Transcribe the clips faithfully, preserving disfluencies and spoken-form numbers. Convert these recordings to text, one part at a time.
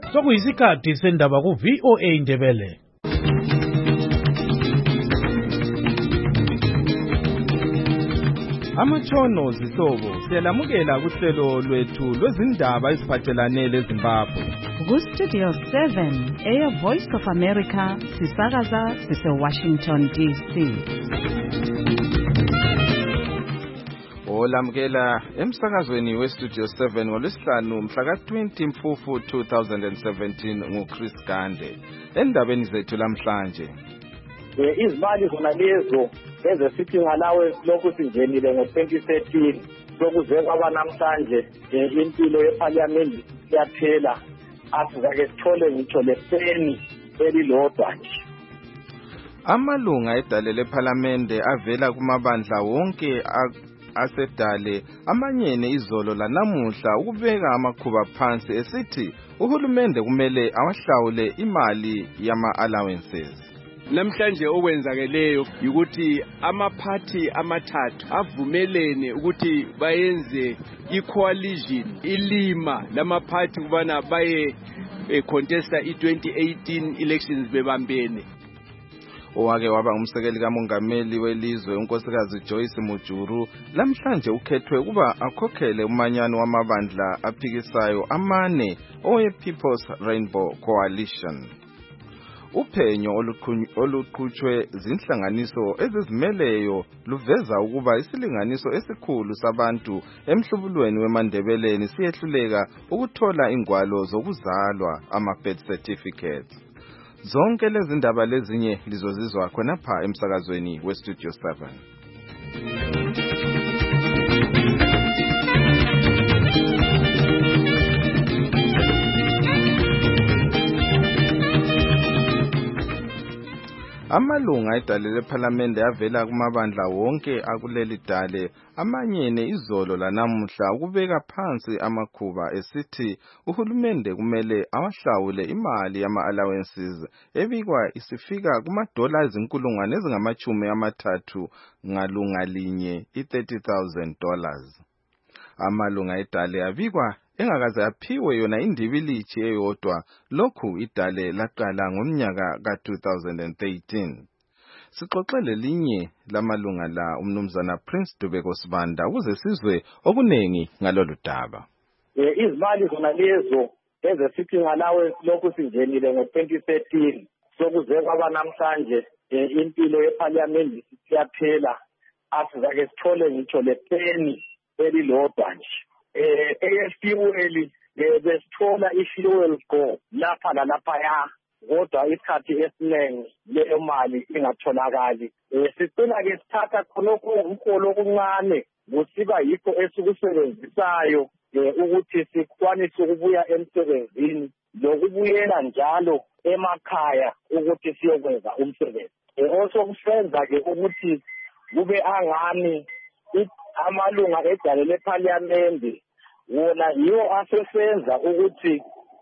Sokuyisikhathi sendaba ku V O A Indebele. Amatshono zihlobo siyalamukela kuhlelo lwethu lwezindaba eziphathelane leZimbabwe. Ku Studio seven, Air Voice of America, sisakaza sise Washington D C. Olamukela emsakazweni we Studio seven ngolwesihlanu mhla ka twenty Mfufu two thousand seventeen nguChris Gande. Endabeni zethu lamhlanje. Izibali zona lezo ezesithi ngalawe lokhu singenile ngo twenty thirteen sokuze kwaba namhlanje impilo yeParliament yaphela asizake sithole ngitsho leseni elilodwa nje. Amalunga edale leParliament avela kumabandla wonke asedale amanyene izolo lanamuhla ukubeka amakhuba phansi esithi uhulumende kumele awahlawule imali yama allowances. Namhlanje okwenzakeleyo ukuthi amaphathi amathathu avumelene ukuthi bayenze i-coalition ilima lamaphathi kubana baye contesta i-twenty eighteen elections bebambene. Owake waba umsekeli kamongameli welizwe unkosikazi Joyce Mujuru lamhlanje ukhethwe kuba akhokhele umanyano wamabandla aphikisayo amane owe People's Rainbow Coalition. Uphenyo oluqhutshwe zinhlanganiso ezizimeleyo luveza ukuba isilinganiso esikhulu sabantu emhlubulweni weMandebeleni siyehluleka ukuthola ingwalo zokuzalwa ama-birth certificates. Zonke lezi ndaba lezinye lizozizwa khonapha emsakazweni we Studio seven. Amalunga edale leParliament avela kumabandla wonke akuleli dale amanyene izolo lanamuhla ukubeka phansi amakhuba esithi uhulumende kumele awahlawule imali yama allowances ebikwa isifika kumadola ezinkulungwane ezingamachumi amathathu ngalunga linye i-thirty thousand dollars. Amalunga edale abikwa engakaze aphiwe yona indibilithi eyodwa lokhu idale laqala ngomnyaka ka two thousand thirteen. Sixoxele linye lamalunga la umnumzana Prince Dubeko Sibanda ukuze sizwe okunengi ngalolu daba. Izibali zona lezo ezesithi ngalawe lokhu singenile ngo twenty thirteen sokuze kwaba namhlanje impilo yeParliament siyaphela asizake sithole ngitsho leseni elilodwa nje. Eh efuel besithola i-fuel go lapha nalaphaya kodwa isikhathi esiningi leyo mali ingatholakali. Sicela ke sithatha khonokho umholo okuncane kusiba yikho esikusebenzisayo ukuthi sikwanise ukubuya emsebenzini lokubuyela njalo emakhaya ukuthi siyokwenza umsebenzi. Osokusenza ke ukuthi kube angani amalunga edale leParliament wona yiwo asesenza ukuthi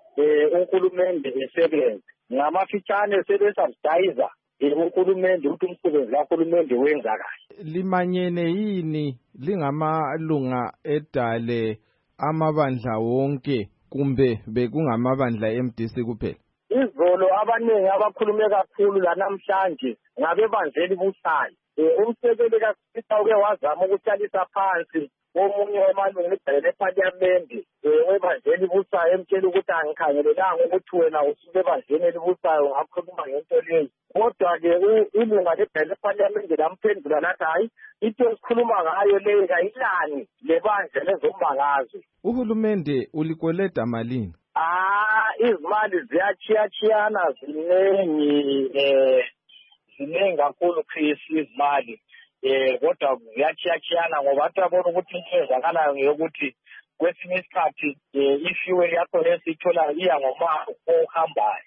uhulumende esebenze ngamafitshane sebesubsidize uhulumende ukuthi umsebenzi kahulumende wenza kahle. Limanyene yini lingamalunga edale amabandla wonke kumbe bekungamabandla M D C kuphela? Izolo abaningi abakhulume kakhulu la namhlanje ngabebandleli busayo. Umsekeli kaSpeaker uke wazama ukuhlalisa phansi omunye wamalunga edale leParliament webandleli busayo emtshela ukuthi angikhangelelanga ukuthi wena usuke ebandleni elibusayo ngakhuluma ngento leyo. Kodwa-ke ilunga ledale leParliament lamphendula lathi hayi into esikhuluma ngayo leyo kayilani lebandla lezombangazwe. Uhulumende ulikweleda malini? Ah izimali ziyachiyachiyana ziningi eh ziningi kakhulu Chris izimali eh kodwa ziyachiyachiyana ngoba atabona ukuthi into ezakalayo ngeyokuthi kwesinye isikhathi i-fuel yakho lesithola iya ngoma ohambayo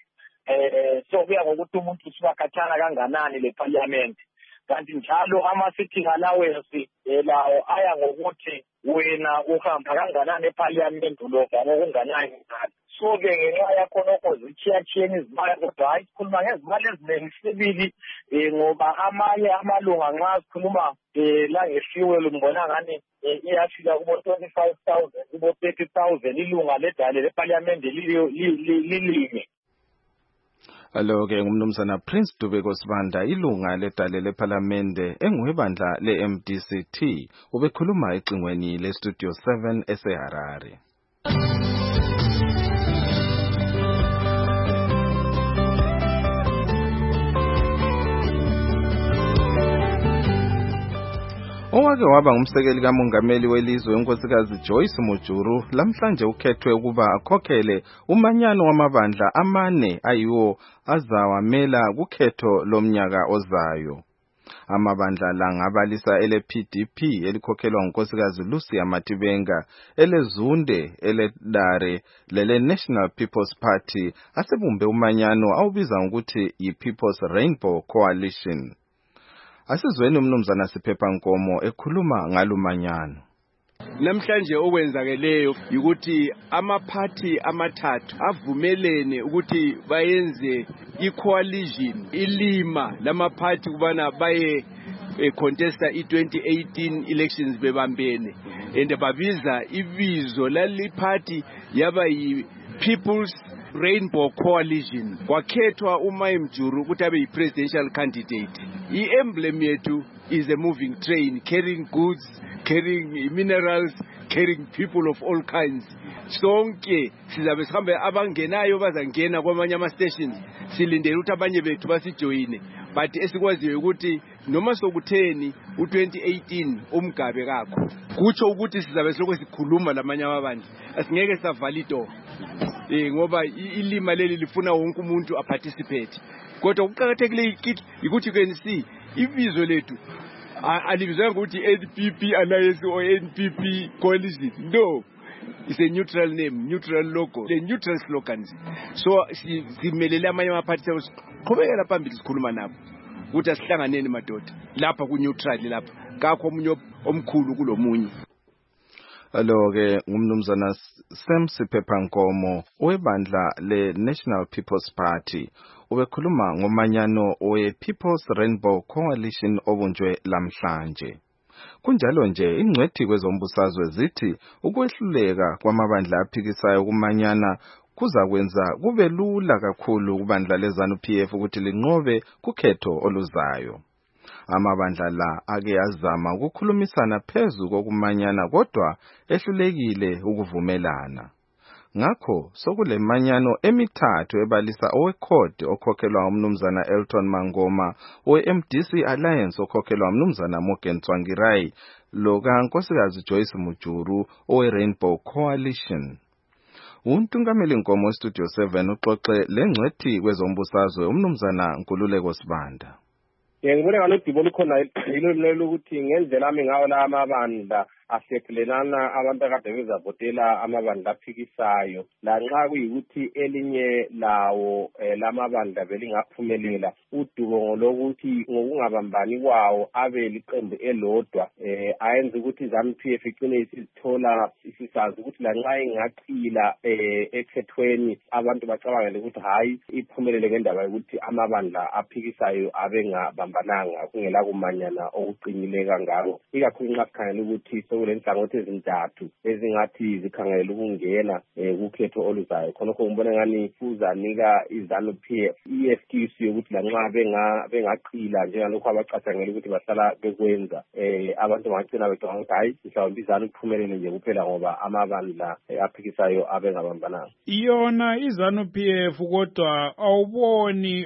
eh so kuya ngokuthi umuntu usuka khatshana kanganani leParliament. Kanti njalo ama-sitting allowance lawo aya ngokuthi wena uhamba kanganani eParliament ulova ngokunganani imali. So-ke ngenxa yakhonokho zitshiyatshiyene izimali kodwa hayi sikhuluma ngezimali eziningi sibili eh ngoba amanye amalunga nxa sikhuluma eh la ngefuel ngibona ngani iyafika kubo twenty-five thousand kubo thirty thousand ilunga ledale leParliament lilinye. Alo-ke ngumnumzana Prince Dubeko Sibanda, ilunga ledale leParliamente engwebandla le-M D C T, ubekhuluma ecingweni le-Studio seven eseHarare. Owake waba ngumsekeli kamongameli welizwe unkosikazi Joyce Mujuru lamhlanje ukhethwe ukuba akhokhele umanyano wamabandla amane ayiwo azawamela kukhetho lomnyaka ozayo. Amabandla la ngabalisa ele P D P elikhokhelwa ngunkosikazi Lucy Matibenga, ele Zunde, ele Dare, lele National People's Party asebumbe umanyano awubiza ngokuthi yi-People's Rainbow Coalition. Asizweni umnumzana Siphepha Nkomo ekhuluma ngalumanyano. Namhlanje okwenzakeleyo ukuthi amaphathi amathathu avumelene ukuthi bayenze i-coalition ilima lamaphathi kubana baye contesta i-twenty eighteen elections bebambene, and babiza ibizo laliphathi yaba yi-People's Rainbow Coalition. Wakhethwa uMayi Mjuru ukuthi abe yi-presidential candidate. I-emblem yethu is a moving train carrying goods, carrying minerals, carrying people of all kinds. Sonke sizabe sihambe abangenayo bazangena kwamanye ama-stations, silindele ukuthi abanye bethu basijoyine. But esikwaziyo ukuthi noma sokutheni u-twenty eighteen umgabe kakho, kutsho ukuthi sizabe silokho sikhuluma lamanye amabandla, asingeke savala idoor. Eh ngoba ilima leli lifuna wonke umuntu aparticipate. Kodwa ukuqhakathekile ukuthi can see ibizo lethu alibizwa ngokuthi N P P Alliance or N P P Coalition. No, it's a neutral name, neutral logo, the neutral slogans. So simelele amanye amaphathi qhubekela phambili sikhuluma nabo ukuthi asihlanganeni madoda lapha ku neutral lapha kakho omunye omkhulu kulomunye. Alo-ke ngumnumzana Sam Siphepha Nkomo webandla le-National People's Party ubekhuluma ngomanyano we-People's Rainbow Coalition obunjwe lamhlanje. Kunjalo nje ingcwethi kwezombusazwe zithi ukwehluleka kwamabandla aphikisayo kumanyana kuza kwenza kube lula kakhulu kubandla leZANU P F ukuthi linqobe kukhetho oluzayo. Amabandla la ake azama ukukhulumisana phezu kokumanyana kodwa ehlulekile ukuvumelana. Ngakho sokule manyano emithathu ebalisa owekhodi okhokhelwa umnumzana Elton Mangoma, owe-M D C Alliance okhokhelwa umnumzana Morgan Tsvangirai, lo kankosikazi Joyce Mujuru owe-Rainbow Coalition. Untungameli Nkomo Studio seven uxoxe lengcwethi kwezombusazwe umnumzana Nkululeko Sibanda. Ngibona ngalodibo likhona yilo lokuthi ngendlela ami ngawo la amabandla asekelelana abantu akade bezavotela amabandla aphikisayo lanxa kuyikuthi elinye lawo lamabandla belingaphumelela udubo lokuthi ngokungabambani kwawo abe liqembu elodwa ayenza ukuthi ZANU P F icine isithola isisazi ukuthi lanxa ingaqila ekhethweni abantu bacabangele ukuthi hayi iphumelele ngendaba yokuthi amabandla aphikisayo abengabambananga kungela kumanyana okuqinile kangako, ikakhulu nxa sikhangela ukuthi kulenhlangothi ezintathu ezingathi zikhangela ukungena kukhetho oluzayo. Khonokho ngibona ngani kuzanika iZANU P F i-excuse yokuthi lanxa benga bengaqila njengalokho abacathangela ukuthi bahlala bekwenza abantu bangagcina becabanga ukuthi hayi mhlawumbe iZANU iphumelele nje kuphela ngoba amabandla aphikisayo abengabambananga. Iyona iZANU P F kodwa awuboni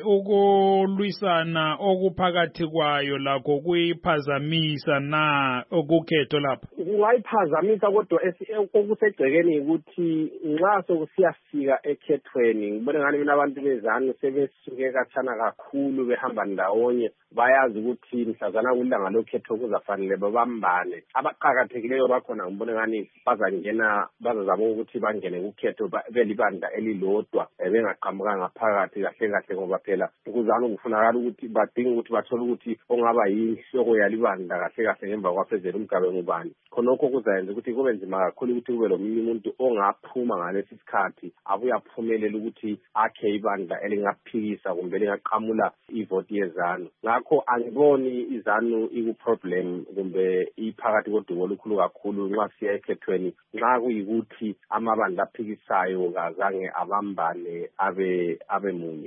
ukulwisana okuphakathi kwayo lakho kuyiphazamisa na okukhetho lapha? Kungayiphazamisa kodwa okusegcekeni ukuthi nxa sokusiyafika ekhethweni ngibona ngani mina abantu beZANU sebesuke kathana kakhulu behamba ndawonye, bayazi ukuthi mhlazana kulanga lokhetho kuzafanele babambane. Abaqhakathekileyo bakhona ngibona ngani bazangena bazazama ukuthi bangene kukhetho belibandla elilodwa bengaqhamukanga phakathi kahle kahle ngoba phela kuZANU kufunakala ukuthi badinga ukuthi bathole ukuthi ongaba yinhloko yalibandla kahle kahle ngemva kwafezela umgabe ngubani. khonokho kuzayenza ukuthi kube nzima kakhulu ukuthi kube lomunye umuntu ongaphuma ngalesi sikhathi abuye aphumelele ukuthi akhe ibandla elingaphikisa kumbe lingaqhamula ivoti yezanu. Ngakho angiboni izanu iku-problem kumbe iphakathi kodumo olukhulu kakhulu nxa siya ekhethweni nxa kuyikuthi amabandla aphikisayo kazange abambane abe abe munye.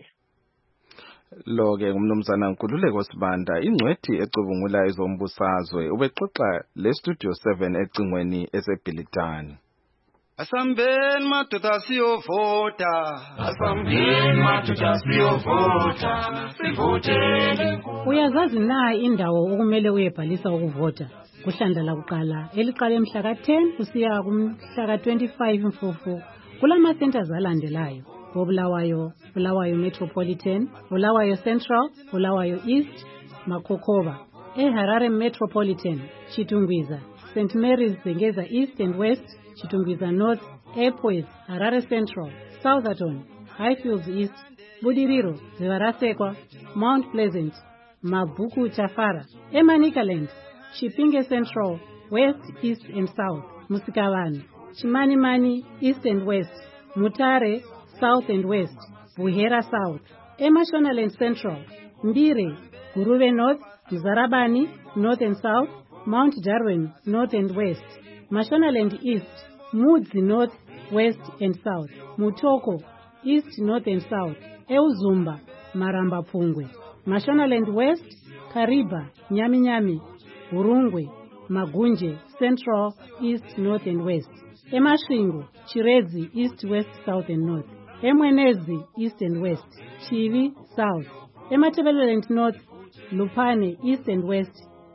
Lo-ke ngumnumzana Nkululeko Sibanda, ingcwethi ecubungula ezombusazwe, ubexoxa le-Studio seven ecingweni eseBhilitani. Asambeni madoda siyovota, asambeni madoda siyovota, sivoteni. Uyazazi na indawo okumele uyebhalisa ukuvota? Kuhlanda lakuqala eliqala emhla ka ten kusiya kumhla ka twenty-five Mfumfu kulama centers alandelayo: Bulawayo, Bulawayo Metropolitan, Bulawayo Central, Bulawayo East, Makokoba. eHarare Metropolitan, Chitungwiza, Saint Mary's Zengeza East and West, Chitungwiza North, Epworth, Harare Central, Southerton, Highfields East, Budiriro, Zivarasekwa, Mount Pleasant, Mabuku Chafara, Emanikaland, Chipinge Central, West, East and South, Musikawani, Chimanimani, East and West, Mutare, South and West, Buhera South, Emashonaland Central, Mbire, Gurube North, Mzarabani, North and South, Mount Darwin, North and West, Mashonaland East, Mudzi North, West and South, Mutoko, East, North and South, Euzumba, Maramba Pungwe, Mashonaland West, Kariba, Nyami Nyami, Urungwe, Magunje, Central, East, North and West, Emashingo, Chirezi, East, West, South and North, Emwenezi, East and West, Chivi, South, Ematebeleland North, Lupane, East and West,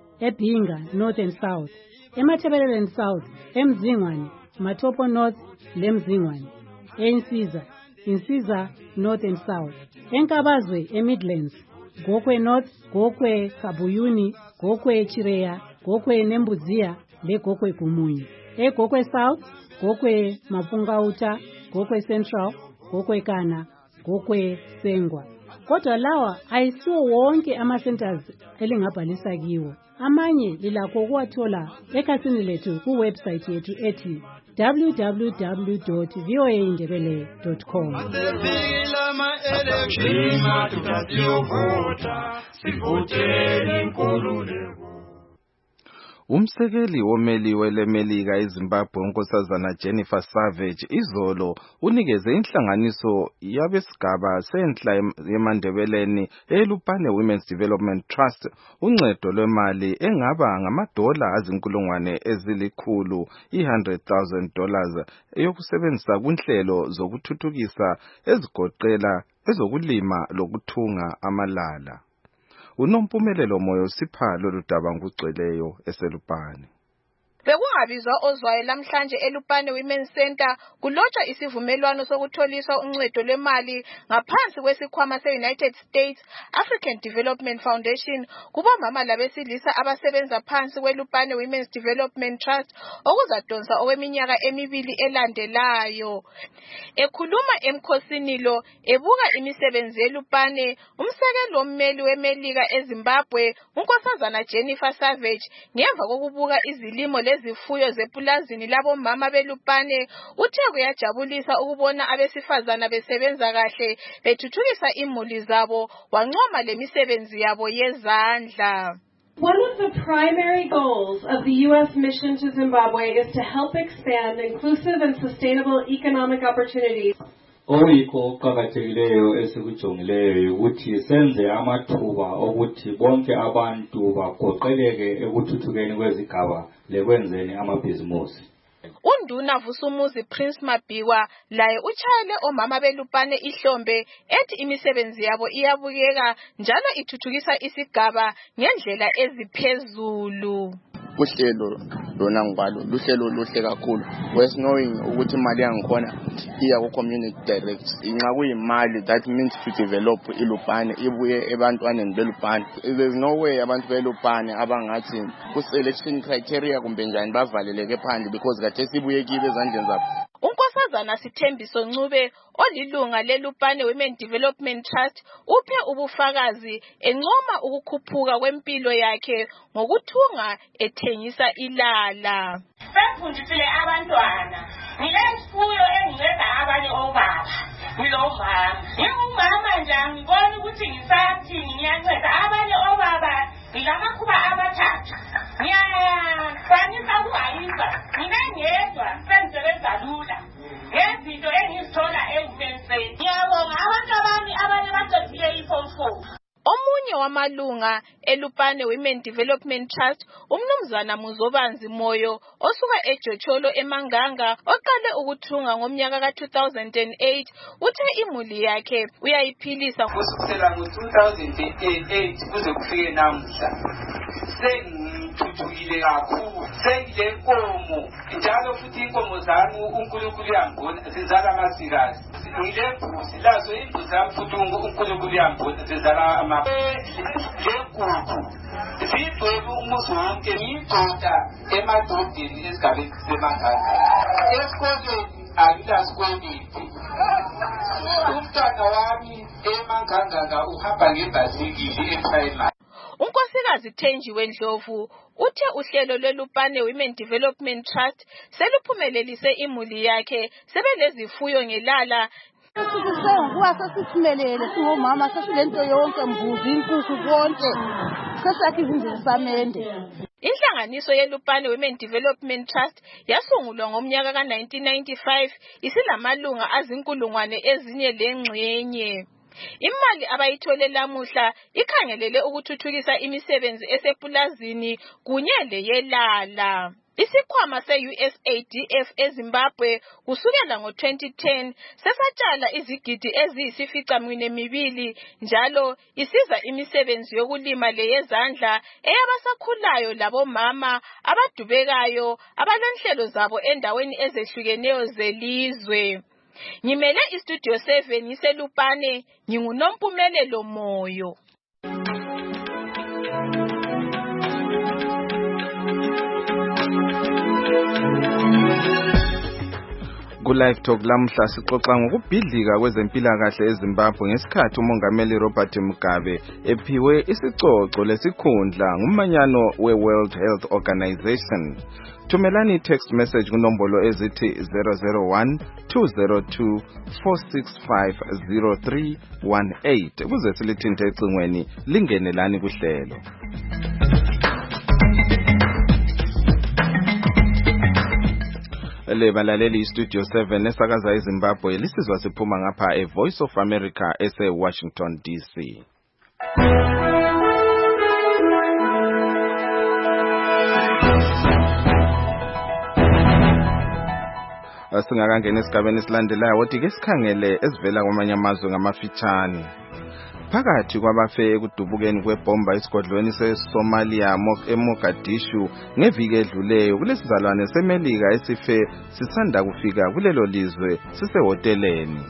Ebinga, North and South, Ematebeleland South, Emzingwani, Matopo North, Lemzingwani, Ensiza, Insiza, North and South, Enkabazwe, Emidlands, Gokwe North, Gokwe Kabuyuni, Gokwe Chireya, Gokwe Nembuzia, Le Gokwe Kumunyi, E Gokwe South, Gokwe Mapungauta, Gokwe Central, Gokwe Kana, Gokwe Sengwa. Kodwa lawa ayisiwo wonke ama-centers elingabhalisa kiwo. Amanye lilakho ukuwathola ekhasini lethu kuwebsite yethu ethi w w w dot v o a indebele dot com. Umsekeli womeli welemelika eZimbabwe unkosazana Jennifer Savage izolo unikeze inhlanganiso yabesigaba senhla yemandebeleni eLupane Women's Development Trust uncedo lwemali engaba ngamadola azinkulungwane ezilikhulu one hundred thousand dollars eyokusebenzisa kunhlelo zokuthuthukisa ezigoqela ezokulima lokuthunga amalala. Unompumelelo moyo sipha lolu daba ngugcweleyo eseLupane. Bekungabizwa ozwayo lamhlanje eLupane Women's Center kulotshwa isivumelwano sokutholiswa uncedo lwemali ngaphansi kwesikhwama se-United States African Development Foundation kubomama labesilisa abasebenza phansi kweLupane Women's Development Trust okuzadonsa okweminyaka emibili elandelayo. Ekhuluma emkhosini lo ebuka imisebenzi yeLupane, umsekeli wommeli wemelika eZimbabwe unkosazana Jennifer Savage ngemva kokubuka izilimo lezifuyo zepulazini labomama beLupane uthe kuyajabulisa ukubona abesifazana besebenza kahle bethuthukisa imuli zabo wancoma lemisebenzi yabo yezandla. One of the primary goals of the U S mission to Zimbabwe is to help expand inclusive and sustainable economic opportunities. Oyikho okuqakathekileyo esikujongileyo ukuthi senze amathuba okuthi bonke abantu bagoqeleke ekuthuthukeni kwezigaba lekwenzeni amabhizimusi. Unduna Vusumuzi Prince Mabhiwa laye uchayele omama beLupane ihlombe ethi imisebenzi yabo iyabukeka njalo ithuthukisa isigaba ngendlela eziphezulu. Uhlelo lona ngibalo luhlelo luhle kakhulu wes knowing ukuthi imali yangikhona iya ku community direct inxa kuyimali that means to develop iLupane ibuye ebantwaneni beLupane. There's no way abantu beLupane abangathi ku selection criteria kumbe njani bavaleleke phandle because kade sibuye kibe ezandleni zabo. uMnumzana Sithembiso Ncube olilunga leLupane Women Development Trust uphe ubufakazi encoma ukukhuphuka kwempilo yakhe ngokuthunga ethengisa ilala. Sefundisile abantwana ngilemfuyo engiceda abanye obaba ngilomama ngingumama nje ngibona ukuthi ngisathi ngiyanceda abanye obaba ngilamakhuba abathathu ngiyakwanisa ukuhayisa ngingengedwa sengisebenza lula ngezinto engizithola ekusenseni ngiyabonga abantu abami abanye baqedile i-form four. Omunye wamalunga eLupane Women Development Trust uMnumzana Muzobanzi Moyo osuka eJocholo eManganga oqale ukuthunga ngomnyaka ka two thousand eight uthe imuli yakhe uyayiphilisa kusukela ngo two thousand eight kuze kufike namuhla. Sengithuthukile kakhulu sengilenkomo njalo futhi inkomo zami uNkulunkulu yangibona zizala amasikazi. Ngilebhusi lazo imbuzi zami futhi uNkulunkulu yangibona zizala ama legugu zidwele umuzi wonke ngiyigcoda emadodeni esigabeni semanganga. Esikoleni akulaskoleni umntwana wami emanganga uhamba ngebhasikili eprimary. uNkosikazi Thenjiwe Ndlovu uthe uhlelo lweLupane Women Development Trust seluphumelelise imuli yakhe sebelezifuyo ngelala. Sekuwa sesithumelele singomama sesilento yonke mbuzi inkukhu konke sesakhe izindlu samende. Inhlanganiso yeLupane Women Development Trust yasungulwa ngomnyaka ka nineteen ninety-five isilamalunga azinkulungwane ezinye lengxenye. Imali abayithole lamuhla ikhangelele ukuthuthukisa imisebenzi esepulazini kunye leyelala. Isikhwama se-U S A D F eZimbabwe kusukela ngo twenty ten sesatshala izigidi eziyisificamunwe mibili njalo isiza imisebenzi yokulima leyezandla eyabasakhulayo labomama abadubekayo abalenhlelo zabo endaweni ezehlukeneyo zelizwe. Ngimele istudio seven ngiseLupane nginguNompumelelo Moyo. Ku-Live Talk lamhla sixoxa ngokubhidlika kwezempilakahle eZimbabwe ngesikhathi uMongameli Robert Mugabe ephiwe isicoco lesikhundla ngumanyano we-World Health Organization. Thumelani text message kunombolo ezithi zero zero one two zero two four six five zero three one eight ukuze silithinte ecingweni lingenelani kuhlelo. Le balaleli Studio seven esakaza eZimbabwe lisizwa siphuma ngapha e Voice of America ese Washington D C. Asingakangena esigabeni esilandelayo wothi ke sikhangele esivela kwamanye amazwe ngamafitshane. Phakathi kwabafe ekudubukeni kwebomba esigodlweni seSomalia eMogadishu ngeviki edluleyo kulesizalwane seMelika esife sisanda kufika kulelo lizwe sisehoteleni.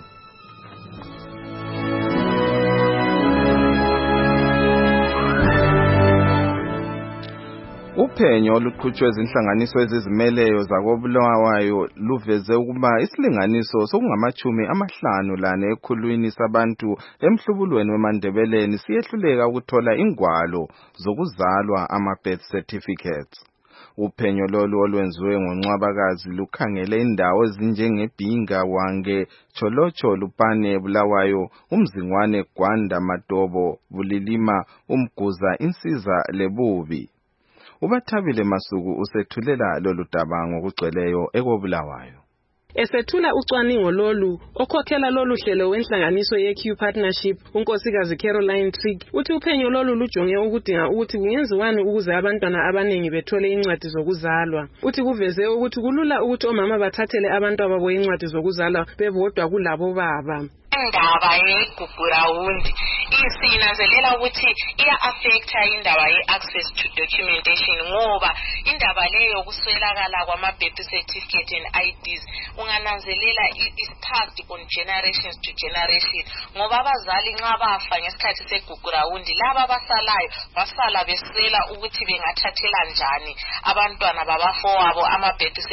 Uphenyo oluqhutshwe izinhlanganiso ezizimeleyo zakobulawayo luveze ukuba isilinganiso sokungamachumi amahlanu lane ekhulwini sabantu emhlubulweni weMandebeleni siyehluleka ukuthola ingwalo zokuzalwa ama-birth certificates. Uphenyo lolu olwenziwe ngoNcwabakazi lukhangele indawo ezinjengeBhinga, Hwange, Cholocho, Lupane, Bulawayo, uMzingwane, Gwanda, Matobo, Bulilima, uMguza, Insiza leBubi. Ubathabile Masuku usethulela lolu daba ngokugcweleyo ekobulawayo. Esethula ucwaningo lolu okhokhela lolu hlelo wenhlanganiso ye-Q Partnership uNkosikazi Caroline Trigg uthi uphenyo lolu lujonge ukudinga ukuthi kungenziwani ukuze abantwana abaningi bethole incwadi zokuzalwa. Uthi kuveze ukuthi kulula ukuthi omama bathathele abantu ababo incwadi zokuzalwa bebodwa kulabo baba. Indaba yeGugurawundi isinanzelela ukuthi iya-affecta indaba ye-access to documentation ngoba indaba leyo kuswelakala kwama-birth certificate and I Ds ungananzelela i-stacked on generations to generation ngoba abazali nxa bafa ngesikhathi segugurawundi laba basalayo basala beswela ukuthi bengathathela njani abantwana babafowabo ama-birth certificate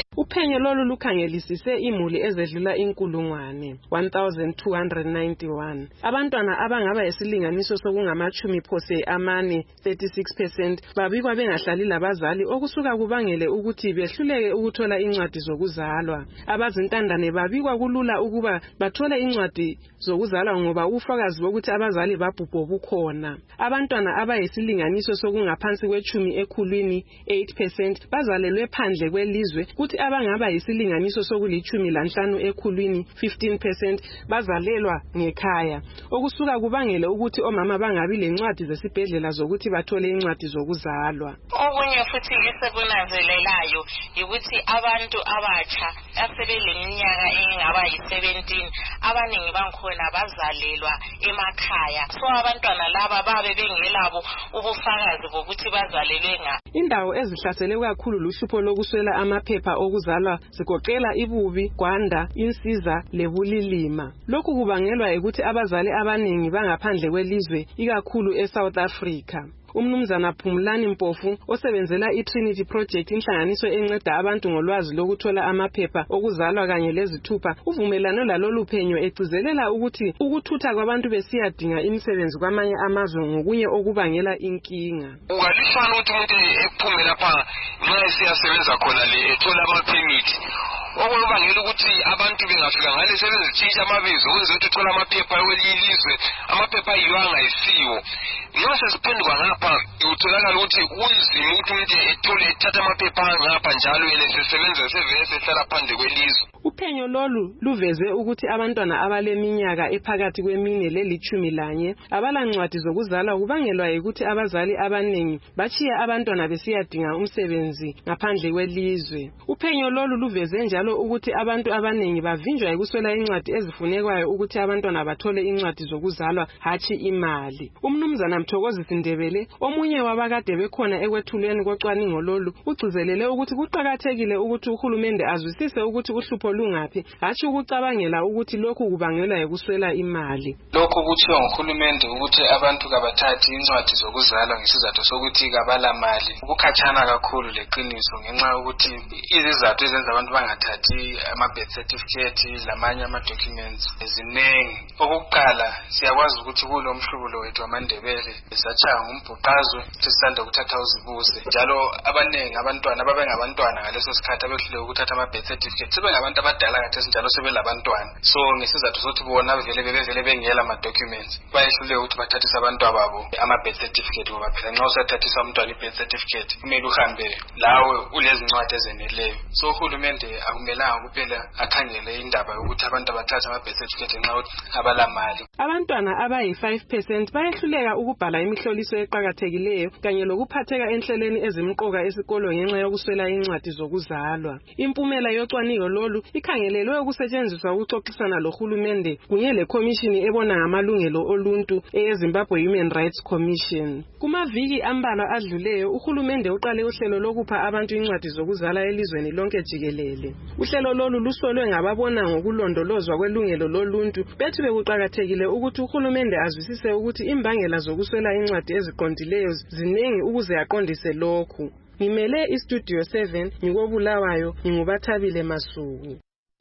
Uphenyo lolu lukhangelisise imuli ezedlula inkulungwane one thousand two hundred ninety-one. Abantwana abangaba yisilinganiso sokungamachumi phose amane thirty-six percent babikwa bengahlali labazali okusuka kubangele ukuthi behluleke ukuthola incwadi zokuzalwa. Abazintandane babikwa kulula ukuba bathole incwadi zokuzalwa ngoba ufakazi bokuthi abazali babhubho bukhona. Abantwana abayisilinganiso sokungaphansi kwechumi ekhulwini eight percent bazalelwe phandle kwelizwe kuthi abangaba yisilinganiso sokulichumi lanhlanu ekhulwini fifteen percent bazalelwa ngekhaya. Okusuka kubangele ukuthi omama bangabi lencwadi zesibhedlela zokuthi bathole incwadi zokuzalwa. Okunye futhi esikunanzelelayo ukuthi abantu abatsha asebeleminyaka engaba yi-seventeen abaningi bankhona bazalelwa emakhaya. So abantwana laba babe bengelabo ubufakazi bokuthi bazalelwe nga. Indawo ezihlasele kakhulu luhlupho lokuswela amaphepha okuzalwa zigoqela ibubi, Gwanda, insiza lebulilima. Lokhu kubangelwa ukuthi abazali abaningi bangaphandle kwelizwe ikakhulu eSouth Africa. Umnumzana Phumlani Mpofu osebenzela iTrinity Project inhlanganiso enceda abantu ngolwazi lokuthola amaphepha okuzalwa kanye lezithupha uvumelano lalolu phenyo egcizelela ukuthi ukuthutha kwabantu besiyadinga imisebenzi kwamanye amazwe ngokunye okubangela inkinga. Ungalifana ukuthi umuntu ephume lapha nxa siyasebenza khona le ethola ama-permit okubangela ukuthi abantu bengafika ngale sebenzitshintsha amabizo ukuze ukuthi uthola amaphepha welilizwe amaphepha yiwo angayisiwo. Nxa sesiphendukwa ngapha utholakala ukuthi kunzima ukuthi umuntu ethole ethatha amaphepha ngapha njalo yena sesebenza sevese ehlala phandle kwelizwe. Uphenyo lolu luveze ukuthi abantwana abaleminyaka ephakathi kwemine lelichumi lanye abalancwadi zokuzalwa kubangelwa ukuthi abazali abaningi bachiya abantwana besiyadinga umsebenzi ngaphandle kwelizwe. Uphenyo lolu luveze njalo ukuthi abantu abaningi bavinjwa ukuswela incwadi ezifunekwayo ukuthi abantwana bathole incwadi zokuzalwa hathi imali. Umnumzana Mthokozisi Ndebele omunye wabakade bekhona ekwethulweni kocwaningo lolu ugcizelele ukuthi kuqhakathekile ukuthi uhulumende azwisise ukuthi uhlupho lungaphi hathi ukucabangela ukuthi lokhu kubangelwa yikuswela imali. Lokho kuthiwa nguhulumende ukuthi abantu kabathathi incwadi zokuzalwa ngesizathu sokuthi kabala mali. Ukukhatshana kakhulu leqiniso ngenxa ukuthi izizathu ezenza abantu bangathathi ama-birth certificate lamanye ama-documents ezinengi. Okokuqala siyakwazi ukuthi kulo mhlubulo wethu wamaNdebele esatshaya ngumbhuqazwe sisanda ukuthatha uzibuze njalo abanengi abantwana babengabantwana ngaleso sikhathi abehluleke ukuthatha ama-birth certificate sebengabantu abadala kathi njalo sebelabantwana. So ngesizathu sokuthi bona bevele bebevele bengela ama-documents bayehluleke ukuthi bathathise abantwana babo ama-birth certificate ngoba phela nxa usathathisa umntwana i-birth certificate kumele uhambe lawe ulezincwadi ezeneleyo. So uhulumende akumelanga kuphela akhangele indaba yokuthi abantu abathatha ama-birth certificate nxa abalamali. Abantwana abayi five percent bayehluleka ukubhala imihloliso eqhakathekileyo kanye lokuphatheka enhlelweni ezimqoka esikolo ngenxa yokuswela incwadi zokuzalwa. Impumela yocwaningo lolu ikhangelelwe ukusetshenziswa ukuxoxisana lohulumende kunye leCommission ebona ngamalungelo oluntu eZimbabwe Human Rights Commission. Kumaviki ambalwa adluleyo uhulumende uqale uhlelo lokupha abantu incwadi zokuzala elizweni lonke jikelele. Uhlelo lolu lusolwe ngababona ngokulondolozwa kwelungelo loluntu bethi bekuqhakathekile ukuthi uhulumende azwisise ukuthi imbangela zokuswela incwadi eziqondileyo zinengi ukuze aqondise lokhu. Ngimele iStudio seven ngikobulawayo ngingubathabile Masuku.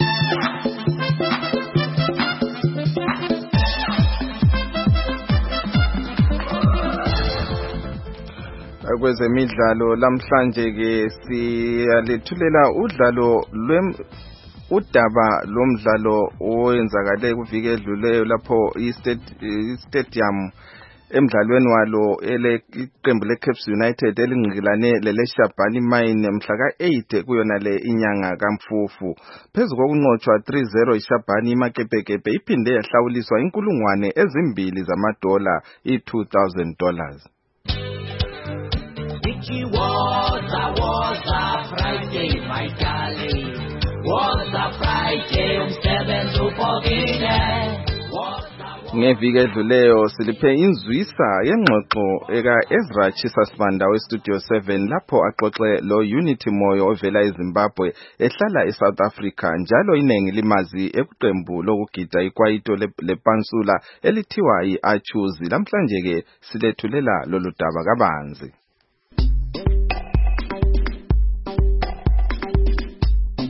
Kwezemidlalo lamhlanje ke siyalethulela udlalo lwem udaba lomdlalo owenzakale kuviki edluleyo lapho i-stadium emdlalweni walo ele iqembu leCaps United elingqikilane leleShabani Mine mhla ka-eight kuyona le inyanga kaMfufu. Phezu kokunqotshwa three zero iShabani iMakepekepe iphinde yahlawuliswa inkulungwane ezimbili zamadola i-two thousand dollars. It was a was a Friday, my darling. Was a Friday, umsebenzi uphokile. Ngeviki edluleyo siliphe inzwisa yengxoxo eka Ezra Chisasibanda weStudio seven lapho axoxe lo Unity Moyo ovela eZimbabwe ehlala eSouth Africa njalo inengi limazi ekuqembu lokugida ikwaito lepansula elithiwa iAchuzi. Lamhlanje ke silethulela lolu daba kabanzi.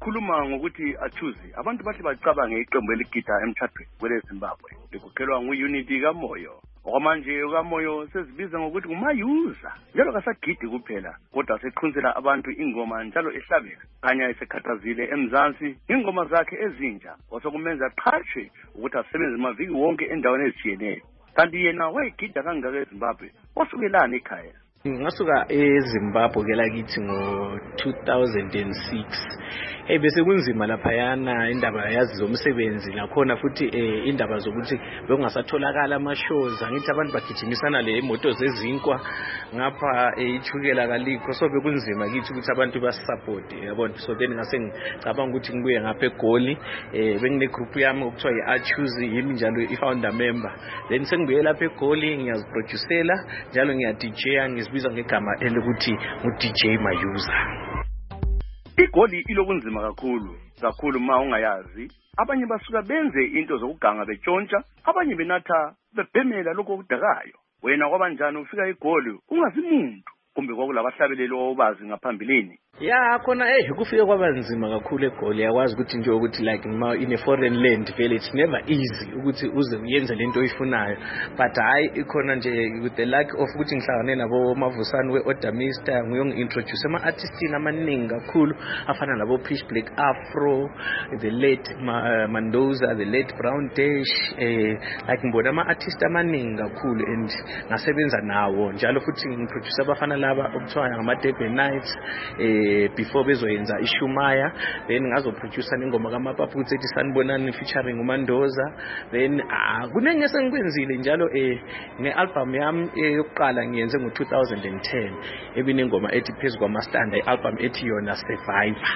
sikhuluma ngokuthi achoose abantu bahle bacabange iqembu eligida emthathweni kwele Zimbabwe likukhelwa nguUnity kaMoyo okwamanje kaMoyo sezibiza ngokuthi ngumayuza njalo kasagidi kuphela kodwa seqhunzela abantu ingoma njalo ehlabela kanya esekhathazile emzansi ingoma zakhe ezintsha osokumenza qhatshe ukuthi asebenze maviki wonke endaweni ezitshiyeneyo kanti yena wayegida kangaka eZimbabwe osukelana ekhaya ngasuka eZimbabwe ke lakithi ngo two thousand six hey bese kunzima lapha yana indaba yazi zomsebenzi nakhona futhi indaba zokuthi bekungasatholakala ama shows angithi abantu bagijimisana le imoto zezinkwa ngapha ithukela kalikho so bekunzima kithi ukuthi abantu basisupport yabona so then ngase ngicabanga ukuthi ngibuye ngapha eGoli bengine group yami okuthiwa iAchoose yimi njalo i-founder member then sengibuye lapha eGoli ngiyaziproducela njalo ngiya D J biza ngegama elokuthi uD J Mayuza. iGoli ilokunzima kakhulu kakhulu ma ungayazi abanye basuka benze into zokuganga betshontsha abanye benatha bebhemela lokho okudakayo wena kwabanjani ufika eGoli ungazi umuntu kumbe kwakulabahlabeleli obazi ngaphambilini ya khona eh kufike kwabanzima kakhulu eGoli yakwazi ukuthi nje ukuthi like ma in a foreign land vele it's never easy ukuthi uze uyenze lento oyifunayo but hayi ikhona nje with the luck of ukuthi ngihlangane nabo Mavusani weOdamister ngiyongi introduce ama artists amaningi kakhulu afana nabo Pitch Black Afro the late uh, Mandoza the late Brown Dash eh like ngibona ama artists amaningi kakhulu and ngasebenza nawo njalo futhi ngiproduce abafana laba okuthiwa ngama Durban Nights eh before bezoyenza iShumaya then ngazoproduce ingoma kaMapaputsi ethi sanibonani featuring uMandoza then kunengese ngikwenzile njalo eh nealbum yami yokuqala ngiyenze ngo two thousand ten ebinengoma ethi phezulu kwamastanda ialbum ethi yona Survivor.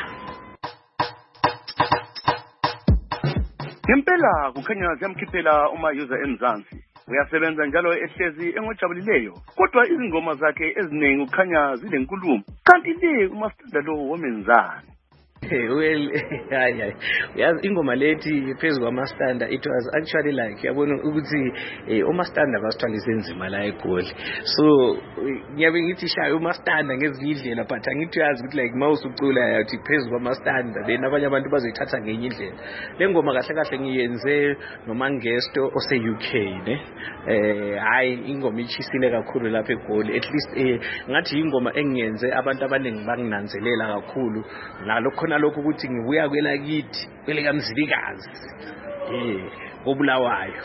Ngempela kukhanya ziyamkhiphela uMayuza emzansi uyasebenza njalo ehlezi engojabulileyo kodwa izingoma zakhe eziningi ukhanya zilenkulumo kanti le umastanda lo womenzani Hey, well, hayi hayi yazi ingoma lethi phezulu kwamastanda it was actually like yabona ukuthi eh umastanda basithwalise enzima la eGoli so ngiyabe ngithi shaya umastanda ngezindlela but angithi yazi ukuthi like mouse ucula yathi phezulu kwamastanda then abanye abantu bazoyithatha ngenye indlela le ngoma kahle kahle ngiyenze noMangesto ose U K ne eh hayi ingoma ichisile kakhulu lapha eGoli at least eh ngathi ingoma engiyenze abantu abaningi banginanzelela kakhulu nalo khona lokho ukuthi ngibuya kwelakithi kweleka Mzilikazi eh obulawayo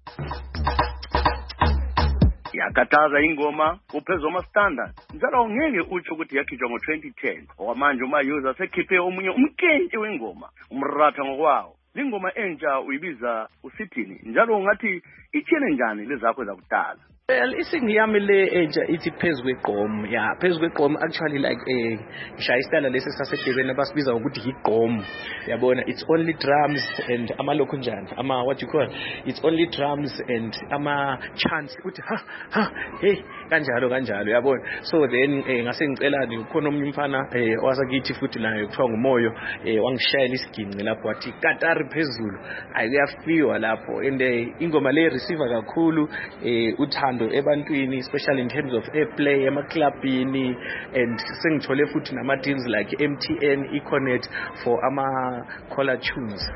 yakataza ingoma uphezulu amastanda njalo ngeke utsho ukuthi yakhijwa ngo twenty ten okwamanje uMayuza sekhiphe omunye umkente wengoma umratha ngokwawo lingoma entsha uyibiza usithini njalo ungathi ithene njani lezakho zakudala well isingiyami le entsha ithi phezulu kweGqom yeah phezulu kweGqom actually like eh ngishaya isitala lesi sasedebeni abasibiza ukuthi iGqom yabona it's only drums and ama lokho njani ama what you call it's only drums and ama chants ukuthi ha ha hey kanjalo kanjalo yabona so then eh ngase ngicela ukhona omnye umfana eh wasakithi futhi naye kuthiwa nguMoyo eh wangishayela isiginci lapho wathi katari phezulu ayuyafiwa lapho and ingoma le receiver kakhulu eh uthando ebantwini especially in terms of airplay emaclubini and sengithole futhi nama deals like M T N Econet for ama caller tunes.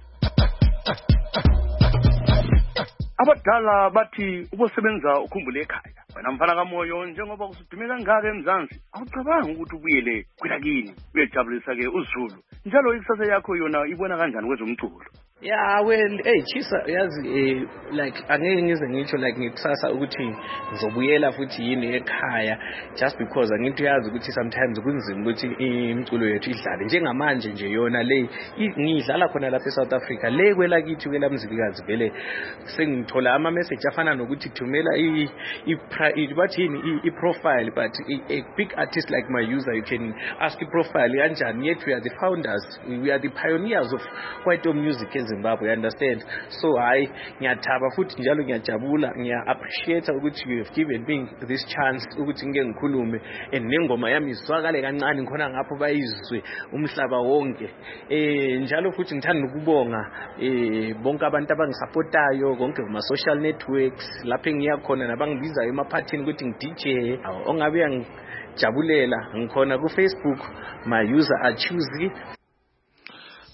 Abadala bathi ubosebenza ukhumbule ekhaya wena mfana kaMoyo njengoba usudume kangaka emzansi awucabanga ukuthi ubuyele kwelakini uyejabulisa ke uZulu njalo ikusasa yakho yona ibona kanjani kwezomculo yeah well hey chisa yazi eh, like angeke ngize ngitsho like ngikusasa ukuthi ngizobuyela futhi yini ekhaya just because angithi uyazi ukuthi sometimes kunzima ukuthi imculo yethu idlale njengamanje nje yona le ngidlala khona lapha eSouth Africa le kwelakithi kwela Mzilikazi vele sengithola ama message afana nokuthi thumela i bathini i profile but a big artist like Mayuza you can ask i profile kanjani yet we are the founders we are the pioneers of kwaito music Zimbabwe, you understand? So I ngiyathaba futhi njalo ngiyajabula ngiya appreciate ukuthi you have given me this chance ukuthi ngeke ngikhulume and nengoma yami izwakale kancane khona ngapho bayizwe umhlaba wonke eh njalo futhi ngithanda ukubonga eh bonke abantu abangisupportayo konke kuma social networks lapho engiya khona nabangibizayo emaphathini ukuthi ngi-D J ongabe ngijabulela ngikhona ku Facebook Mayuza Achoose.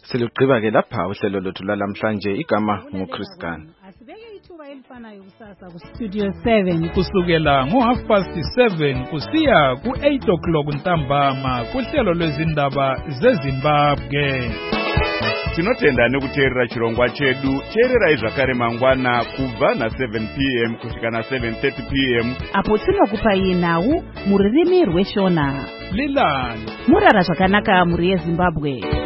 Silugqiba ke lapha uhlelo lwethu lalamhlanje igama nguChris Gana. Studio seven kusukela ngo half past seven kusiya ku eight o'clock ntambama kuhlelo lwezindaba zeZimbabwe. Tinotenda nekuteerera chirongwa chedu. Teererai zvakare mangwana kubva na seven p m kusvika na seven thirty p m apo tinokupai nhau mururimi rweshona. Lilani murara zvakanaka muri yeZimbabwe.